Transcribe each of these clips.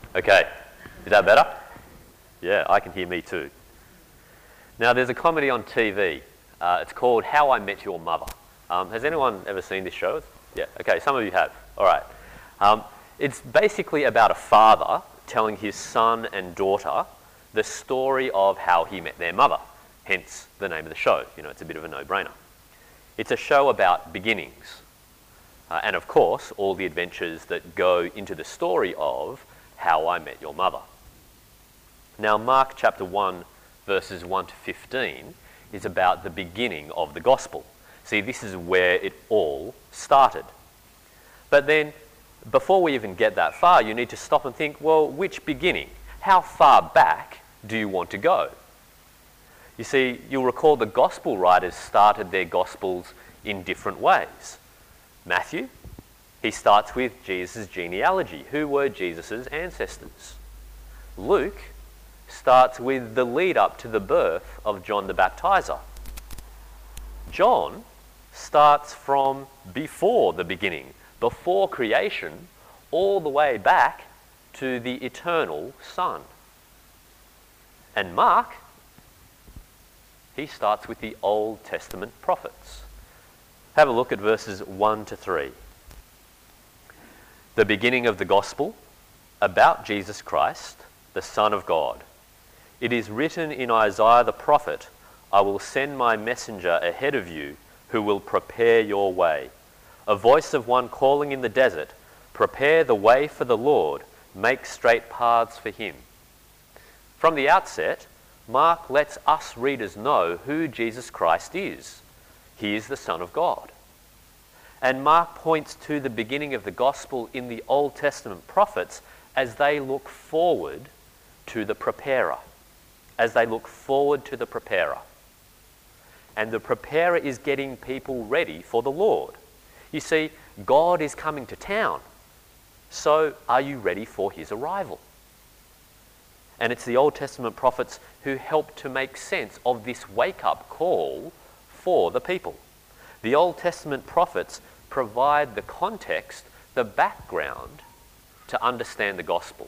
Okay, is that better? Yeah, I can hear me too. Now, there's a comedy on TV. It's called How I Met Your Mother. Has anyone ever seen this show? Yeah, okay, some of you have. All right. It's basically about a father telling his son and daughter the story of how he met their mother, hence the name of the show. You know, it's a bit of a no-brainer. It's a show about beginnings. And of course, all the adventures that go into the story of How I Met Your Mother. Now, Mark chapter 1, verses 1 to 15 is about the beginning of the gospel. See, this is where it all started. But then, before we even get that far, you need to stop and think, well, which beginning? How far back do you want to go? You see, you'll recall the gospel writers started their gospels in different ways. Matthew, he starts with Jesus' genealogy. Who were Jesus' ancestors? Luke starts with the lead up to the birth of John the Baptizer. John starts from before the beginning, before creation, all the way back to the eternal Son. And Mark, he starts with the Old Testament prophets. Have a look at verses 1 to 3. The beginning of the gospel about Jesus Christ, the Son of God. It is written in Isaiah the prophet, I will send my messenger ahead of you who will prepare your way. A voice of one calling in the desert, prepare the way for the Lord, make straight paths for him. From the outset, Mark lets us readers know who Jesus Christ is. He is the Son of God. And Mark points to the beginning of the gospel in the Old Testament prophets as they look forward to the preparer. As they look forward to the preparer. And the preparer is getting people ready for the Lord. You see, God is coming to town. So are you ready for his arrival? And it's the Old Testament prophets who help to make sense of this wake-up call for the people. The Old Testament prophets provide the context, the background, to understand the gospel.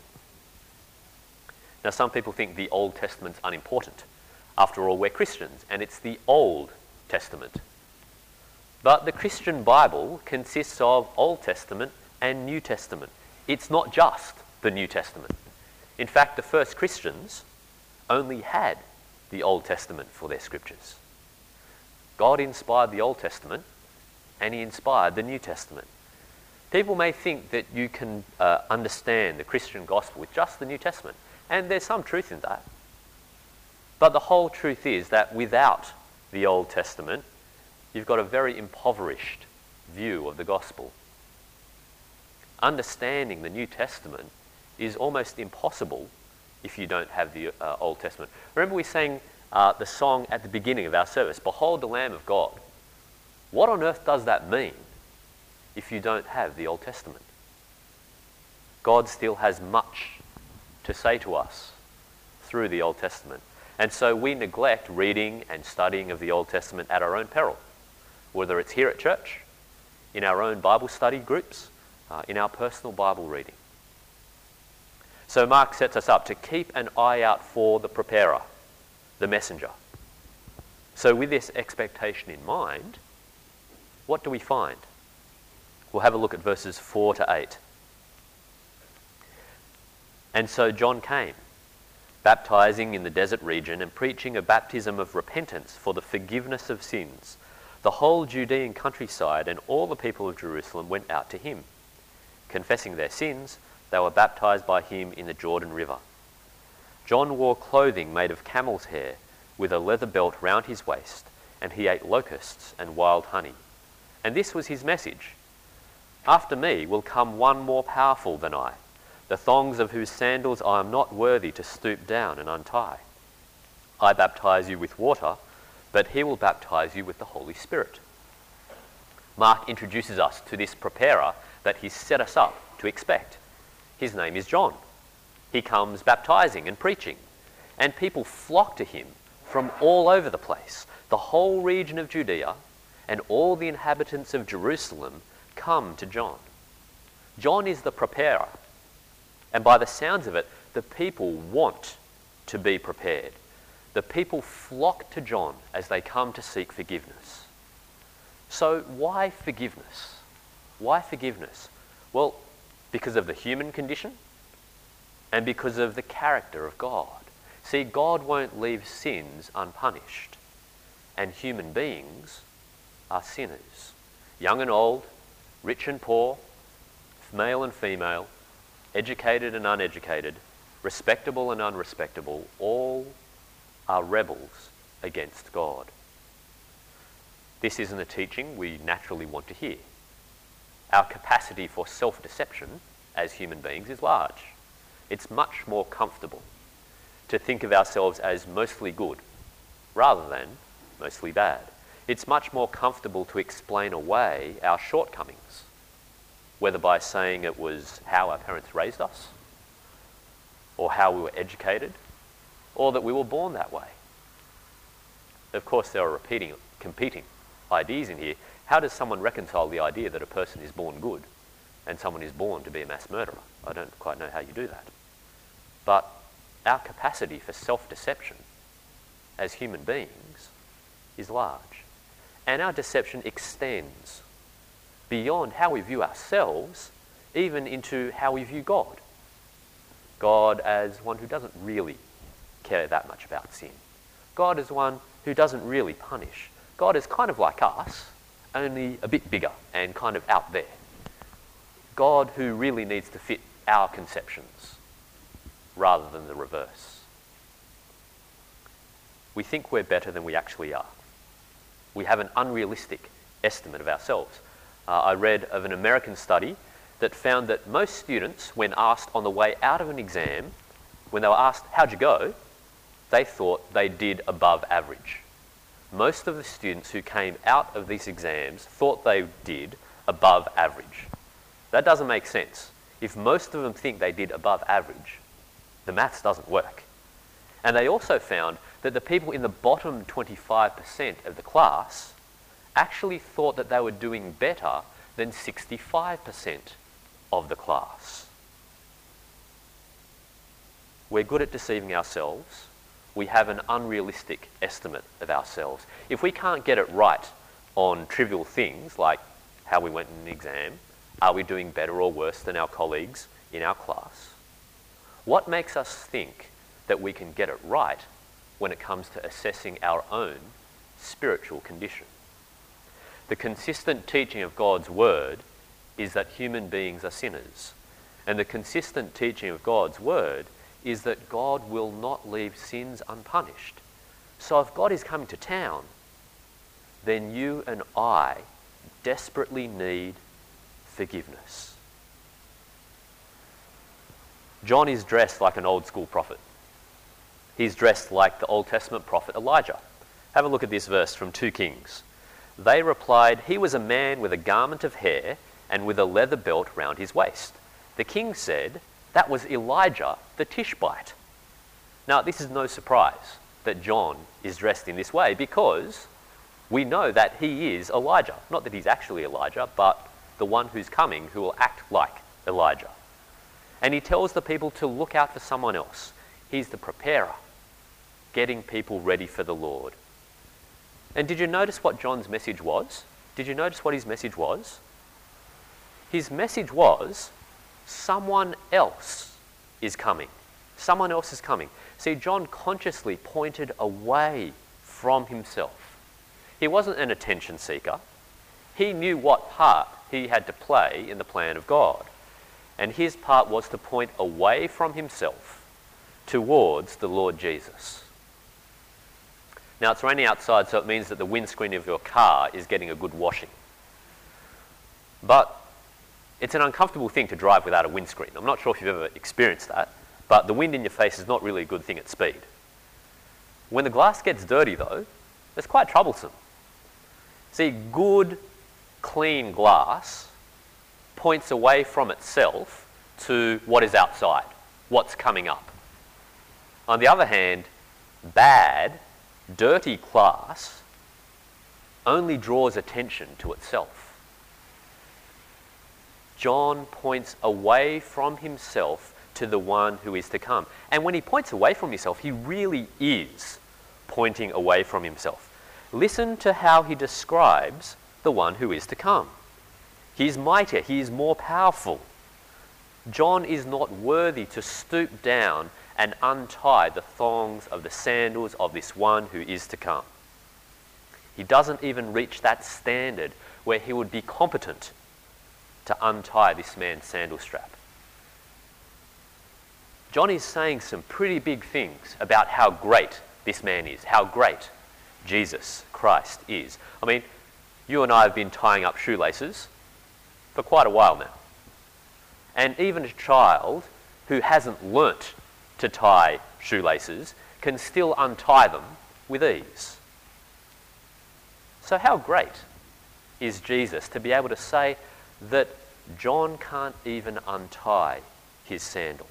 Now, some people think the Old Testament's unimportant. After all, we're Christians, and it's the Old Testament. But the Christian Bible consists of Old Testament and New Testament. It's not just the New Testament. In fact, the first Christians only had the Old Testament for their scriptures. God inspired the Old Testament, and he inspired the New Testament. People may think that you can understand the Christian gospel with just the New Testament, and there's some truth in that. But the whole truth is that without the Old Testament, you've got a very impoverished view of the gospel. Understanding the New Testament is almost impossible if you don't have the Old Testament. Remember we sang the song at the beginning of our service, Behold the Lamb of God. What on earth does that mean if you don't have the Old Testament? God still has much to say to us through the Old Testament. And so we neglect reading and studying of the Old Testament at our own peril, whether it's here at church, in our own Bible study groups, in our personal Bible reading. So Mark sets us up to keep an eye out for the preparer, the messenger. So with this expectation in mind, what do we find? We'll have a look at verses 4 to 8. And so John came, baptizing in the desert region and preaching a baptism of repentance for the forgiveness of sins. The whole Judean countryside and all the people of Jerusalem went out to him. Confessing their sins, they were baptized by him in the Jordan River. John wore clothing made of camel's hair with a leather belt round his waist, and he ate locusts and wild honey. And this was his message. After me will come one more powerful than I, the thongs of whose sandals I am not worthy to stoop down and untie. I baptize you with water, but he will baptize you with the Holy Spirit. Mark introduces us to this preparer that he's set us up to expect. His name is John. He comes baptizing and preaching, and people flock to him from all over the place. The whole region of Judea and all the inhabitants of Jerusalem come to John. John is the preparer. And by the sounds of it, the people want to be prepared. The people flock to John as they come to seek forgiveness. So why forgiveness? Why forgiveness? Well, because of the human condition and because of the character of God. See, God won't leave sins unpunished, and human beings are sinners. Young and old, rich and poor, male and female, educated and uneducated, respectable and unrespectable, all are rebels against God. This isn't a teaching we naturally want to hear. Our capacity for self-deception as human beings is large. It's much more comfortable to think of ourselves as mostly good rather than mostly bad. It's much more comfortable to explain away our shortcomings, whether by saying it was how our parents raised us, or how we were educated, or that we were born that way. Of course, there are competing ideas in here. How does someone reconcile the idea that a person is born good and someone is born to be a mass murderer? I don't quite know how you do that. But our capacity for self-deception as human beings is large. And our deception extends beyond how we view ourselves, even into how we view God. God as one who doesn't really care that much about sin. God as one who doesn't really punish. God is kind of like us, only a bit bigger and kind of out there. God who really needs to fit our conceptions rather than the reverse. We think we're better than we actually are. We have an unrealistic estimate of ourselves. I read of an American study that found that most students, when asked on the way out of an exam, when they were asked, how'd you go? They thought they did above average. Most of the students who came out of these exams thought they did above average. That doesn't make sense. If most of them think they did above average, the maths doesn't work. And they also found that the people in the bottom 25% of the class actually thought that they were doing better than 65% of the class. We're good at deceiving ourselves. We have an unrealistic estimate of ourselves. If we can't get it right on trivial things like how we went in an exam, are we doing better or worse than our colleagues in our class? What makes us think that we can get it right when it comes to assessing our own spiritual condition? The consistent teaching of God's word is that human beings are sinners. And the consistent teaching of God's word is that God will not leave sins unpunished. So if God is coming to town, then you and I desperately need forgiveness. John is dressed like an old school prophet. He's dressed like the Old Testament prophet Elijah. Have a look at this verse from 2 Kings. They replied, he was a man with a garment of hair and with a leather belt round his waist. The king said, that was Elijah the Tishbite. Now, this is no surprise that John is dressed in this way because we know that he is Elijah. Not that he's actually Elijah, but the one who's coming who will act like Elijah. And he tells the people to look out for someone else. He's the preparer, getting people ready for the Lord. And did you notice what John's message was? Did you notice what his message was? His message was, someone else is coming. Someone else is coming. See, John consciously pointed away from himself. He wasn't an attention seeker. He knew what part he had to play in the plan of God. And his part was to point away from himself towards the Lord Jesus. Now, it's raining outside, so it means that the windscreen of your car is getting a good washing. But it's an uncomfortable thing to drive without a windscreen. I'm not sure if you've ever experienced that, but the wind in your face is not really a good thing at speed. When the glass gets dirty, though, it's quite troublesome. See, good, clean glass points away from itself to what is outside, what's coming up. On the other hand, bad, dirty glass only draws attention to itself. John points away from himself to the one who is to come. And when he points away from himself, he really is pointing away from himself. Listen to how he describes the one who is to come. He is mightier, he is more powerful. John is not worthy to stoop down and untie the thongs of the sandals of this one who is to come. He doesn't even reach that standard where he would be competent to untie this man's sandal strap. John is saying some pretty big things about how great this man is, how great Jesus Christ is. I mean, you and I have been tying up shoelaces for quite a while now. And even a child who hasn't learnt to tie shoelaces can still untie them with ease. So how great is Jesus to be able to say that John can't even untie his sandal?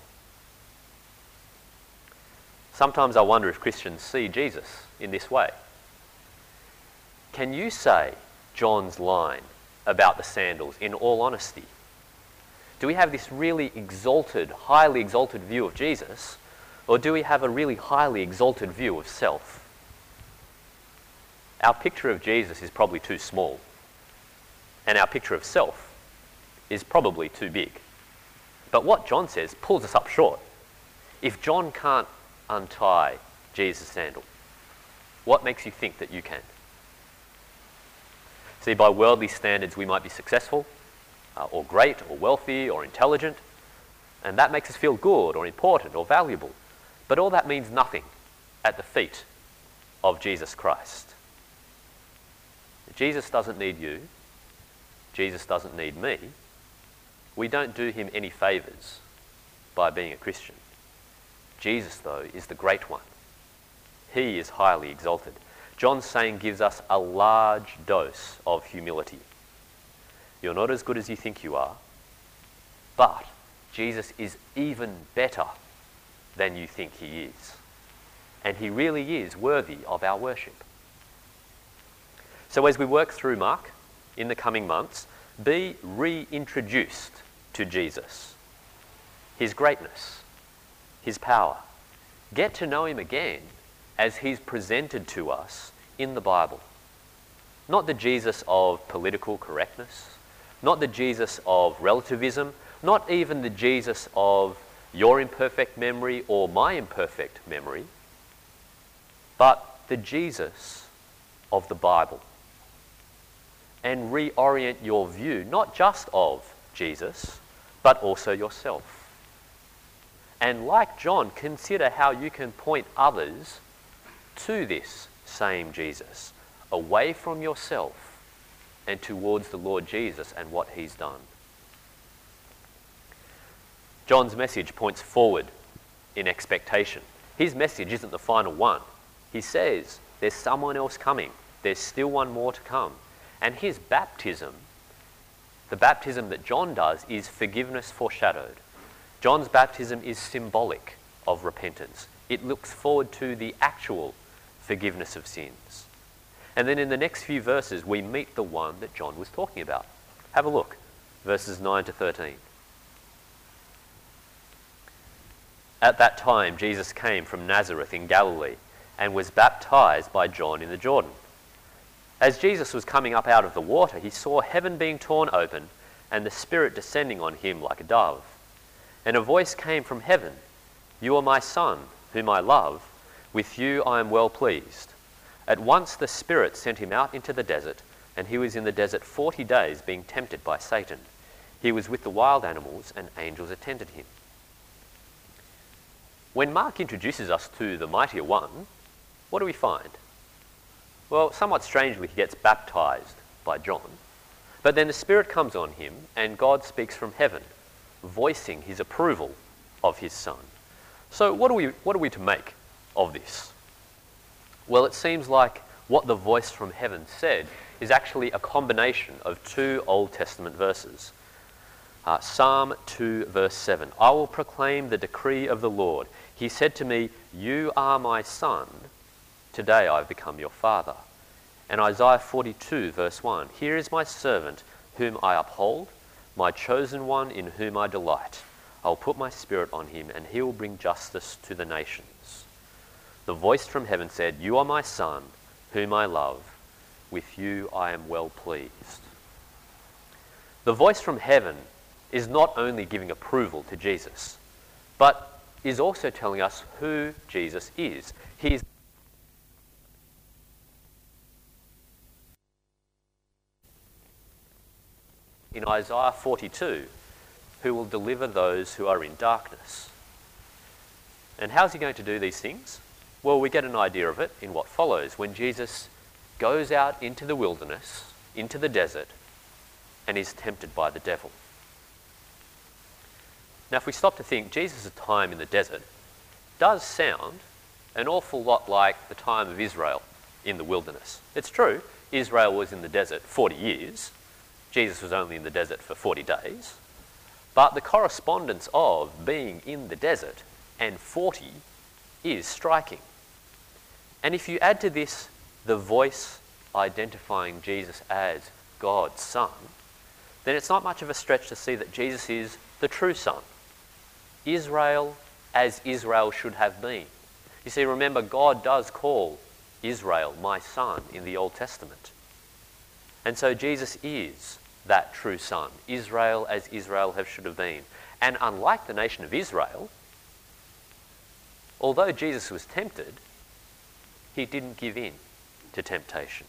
Sometimes I wonder if Christians see Jesus in this way. Can you say John's line about the sandals in all honesty? Do we have this really exalted, highly exalted view of Jesus, or do we have a really highly exalted view of self? Our picture of Jesus is probably too small, and our picture of self is probably too big. But what John says pulls us up short. If John can't untie Jesus' sandal, what makes you think that you can? See, by worldly standards, we might be successful, or great, or wealthy, or intelligent, and that makes us feel good, or important, or valuable. But all that means nothing at the feet of Jesus Christ. Jesus doesn't need you. Jesus doesn't need me. We don't do him any favours by being a Christian. Jesus, though, is the great one. He is highly exalted. John's saying gives us a large dose of humility. You're not as good as you think you are, but Jesus is even better than you think he is. And he really is worthy of our worship. So as we work through Mark in the coming months, be reintroduced to Jesus, his greatness, his power. Get to know him again as he's presented to us in the Bible. Not the Jesus of political correctness, not the Jesus of relativism, not even the Jesus of your imperfect memory or my imperfect memory, but the Jesus of the Bible. And reorient your view, not just of Jesus, but also yourself. And like John, consider how you can point others to this same Jesus, away from yourself and towards the Lord Jesus and what he's done. John's message points forward in expectation. His message isn't the final one. He says there's someone else coming. There's still one more to come. And his baptism, the baptism that John does, is forgiveness foreshadowed. John's baptism is symbolic of repentance. It looks forward to the actual forgiveness of sins. And then in the next few verses, we meet the one that John was talking about. Have a look, verses 9 to 13. At that time, Jesus came from Nazareth in Galilee and was baptized by John in the Jordan. As Jesus was coming up out of the water, he saw heaven being torn open and the Spirit descending on him like a dove. And a voice came from heaven, "You are my Son, whom I love. With you I am well pleased." At once the Spirit sent him out into the desert, and he was in the desert 40 days being tempted by Satan. He was with the wild animals, and angels attended him. When Mark introduces us to the Mightier One, what do we find? Well, somewhat strangely, he gets baptized by John, but then the Spirit comes on him and God speaks from heaven, voicing his approval of his Son. So what are we to make of this? Well, it seems like what the voice from heaven said is actually a combination of two Old Testament verses. Psalm 2 verse 7, "I will proclaim the decree of the Lord. He said to me, 'You are my son. Today I have become your father.' And Isaiah 42 verse 1, 'Here is my servant whom I uphold, my chosen one in whom I delight. I'll put my Spirit on him, and he will bring justice to the nations. The voice from heaven said, You are my Son, whom I love. With you I am well pleased. The voice from heaven is not only giving approval to Jesus, but is also telling us who Jesus is. He is in Isaiah 42, who will deliver those who are in darkness. And how's he going to do these things? Well, we get an idea of it in what follows, when Jesus goes out into the wilderness, into the desert, and is tempted by the devil. Now, if we stop to think, Jesus' time in the desert does sound an awful lot like the time of Israel in the wilderness. It's true, Israel was in the desert 40 years. Jesus was only in the desert for 40 days. But the correspondence of being in the desert and 40 is striking. And if you add to this the voice identifying Jesus as God's Son, then it's not much of a stretch to see that Jesus is the true Son. Israel as Israel should have been. You see, remember, God does call Israel my son in the Old Testament. And so Jesus is that true Son, Israel as Israel should have been. And unlike the nation of Israel, although Jesus was tempted, he didn't give in to temptation.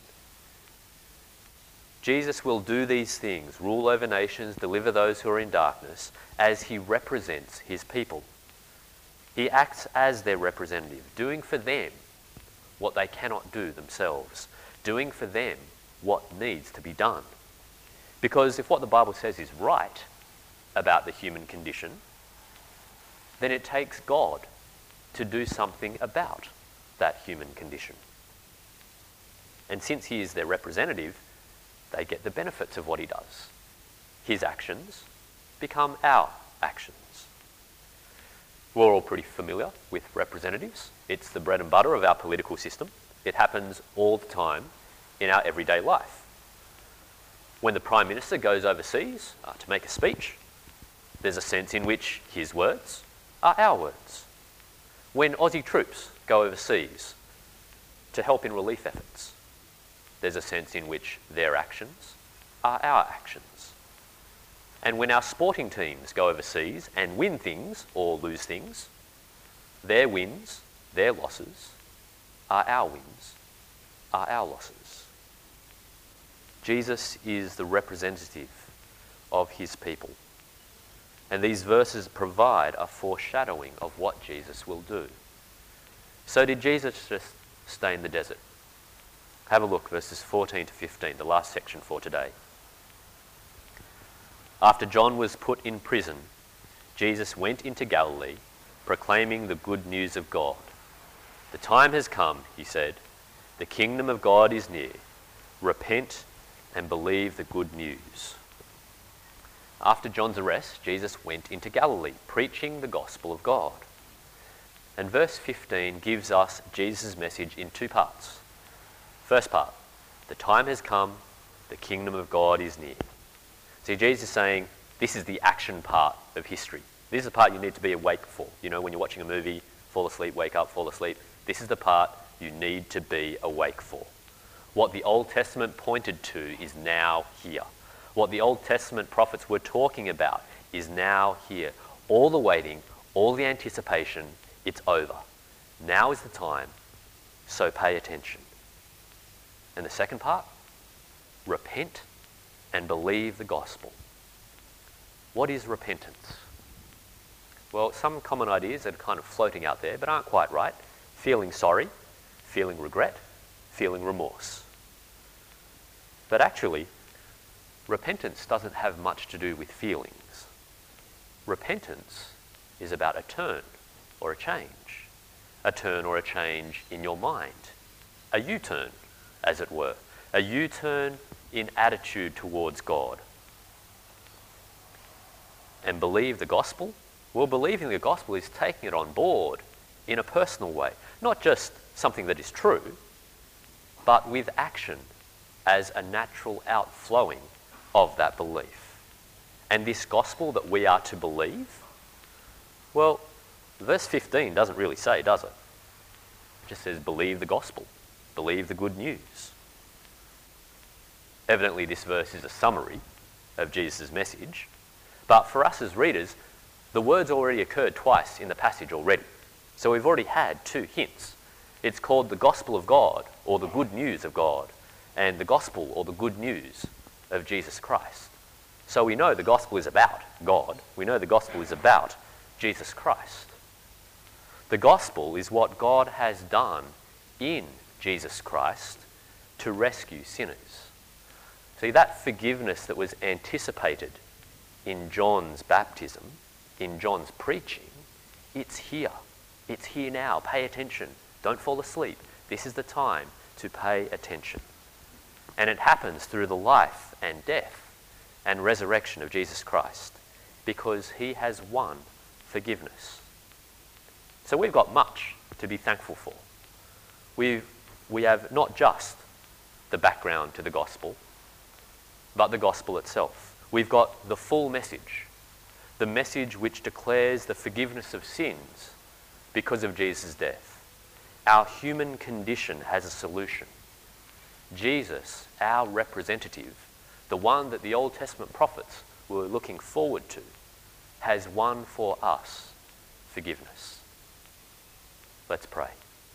Jesus will do these things, rule over nations, deliver those who are in darkness, as he represents his people. He acts as their representative, doing for them what they cannot do themselves, doing for them what needs to be done. Because if what the Bible says is right about the human condition, then it takes God to do something about that human condition. And since he is their representative, they get the benefits of what he does. His actions become our actions. We're all pretty familiar with representatives. It's the bread and butter of our political system. It happens all the time in our everyday life. When the Prime Minister goes overseas to make a speech, there's a sense in which his words are our words. When Aussie troops go overseas to help in relief efforts, there's a sense in which their actions are our actions. And when our sporting teams go overseas and win things or lose things, their wins, their losses, are our wins, are our losses. Jesus is the representative of his people. And these verses provide a foreshadowing of what Jesus will do. So did Jesus just stay in the desert? Have a look, verses 14 to 15, the last section for today. After John was put in prison, Jesus went into Galilee, proclaiming the good news of God. The time has come, he said. The kingdom of God is near. Repent and believe the good news. After John's arrest, Jesus went into Galilee, preaching the gospel of God. And verse 15 gives us Jesus' message in two parts. First part, the time has come, the kingdom of God is near. See, Jesus is saying this is the action part of history. This is the part you need to be awake for. You know, when you're watching a movie, fall asleep, wake up, fall asleep. This is the part you need to be awake for. What the Old Testament pointed to is now here. What the Old Testament prophets were talking about is now here. All the waiting, all the anticipation, it's over. Now is the time, so pay attention. And the second part, repent and believe the gospel. What is repentance? Well, some common ideas that are kind of floating out there but aren't quite right. Feeling sorry, feeling regret, feeling remorse. But actually, repentance doesn't have much to do with feelings. Repentance is about a turn or a change. A turn or a change in your mind. A U-turn, as it were. A U-turn in attitude towards God. And believe the gospel? Well, believing the gospel is taking it on board in a personal way. Not just something that is true, but with action as a natural outflowing of that belief. And this gospel that we are to believe Well, verse 15 doesn't really say, does it? It just says, believe the gospel, believe the good news. Evidently, this verse is a summary of Jesus' message, but for us as readers, the words already occurred twice in the passage already. So we've already had two hints. It's called the gospel of God, or the good news of God, and the gospel or the good news of Jesus Christ. So we know the gospel is about God. We know the gospel is about Jesus Christ. The gospel is what God has done in Jesus Christ to rescue sinners. See, that forgiveness that was anticipated in John's baptism, in John's preaching, it's here. It's here now. Pay attention. Don't fall asleep. This is the time to pay attention. And it happens through the life and death and resurrection of Jesus Christ because he has won forgiveness. So we've got much to be thankful for. We have not just the background to the gospel, but the gospel itself. We've got the full message, the message which declares the forgiveness of sins because of Jesus' death. Our human condition has a solution. Jesus, our representative, the one that the Old Testament prophets were looking forward to, has won for us forgiveness. Let's pray.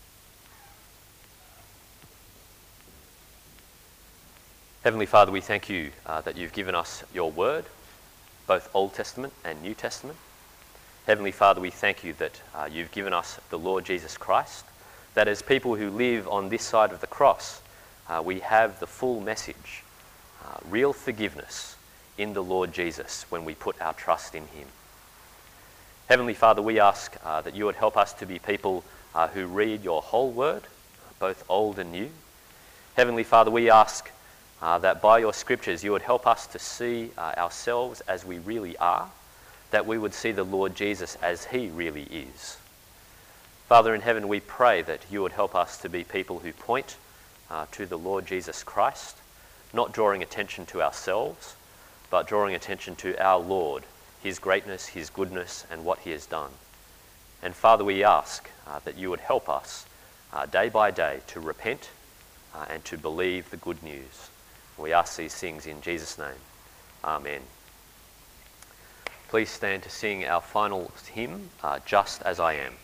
Heavenly Father, we thank you that you've given us your word, both Old Testament and New Testament. Heavenly Father, we thank you that you've given us the Lord Jesus Christ, that as people who live on this side of the cross, we have the full message, real forgiveness in the Lord Jesus when we put our trust in him. Heavenly Father, we ask that you would help us to be people who read your whole word, both old and new. Heavenly Father, we ask that by your scriptures you would help us to see ourselves as we really are, that we would see the Lord Jesus as he really is. Father in heaven, we pray that you would help us to be people who point to the Lord Jesus Christ, not drawing attention to ourselves, but drawing attention to our Lord, his greatness, his goodness, and what he has done. And Father, we ask that you would help us day by day to repent and to believe the good news. We ask these things in Jesus' name. Amen. Please stand to sing our final hymn, Just As I Am.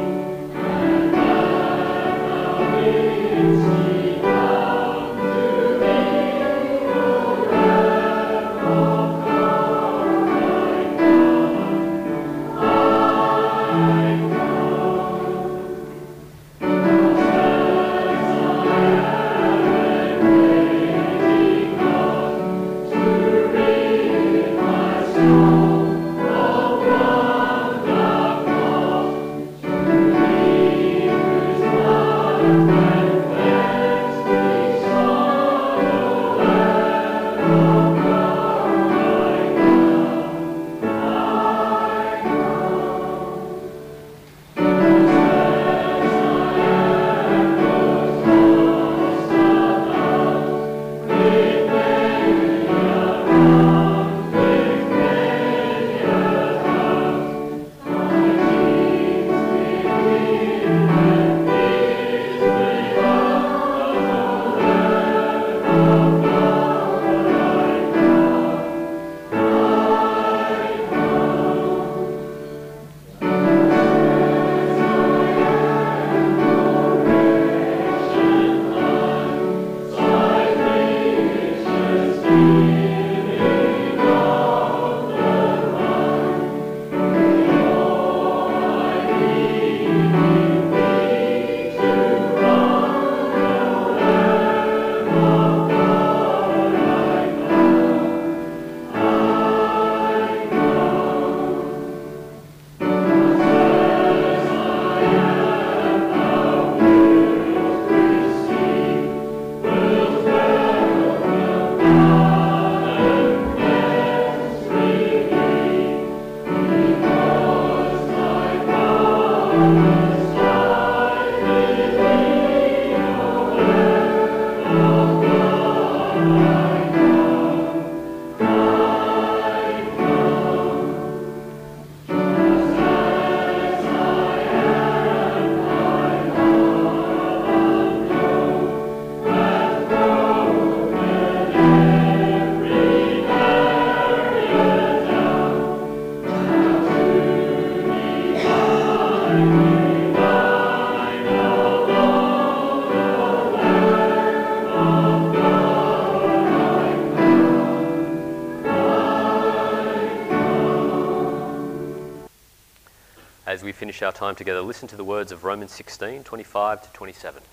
To As we finish our time together, listen to the words of Romans 16, 25 to 27.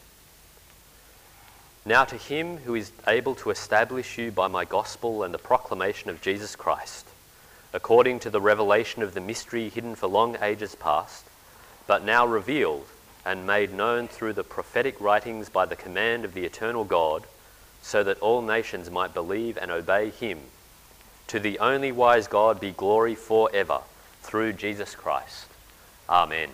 Now to him who is able to establish you by my gospel and the proclamation of Jesus Christ, according to the revelation of the mystery hidden for long ages past, but now revealed and made known through the prophetic writings by the command of the eternal God, so that all nations might believe and obey him. To the only wise God be glory forever, through Jesus Christ. Amen.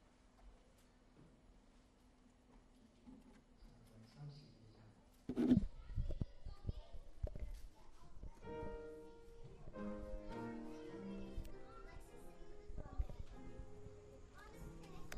찬송 32장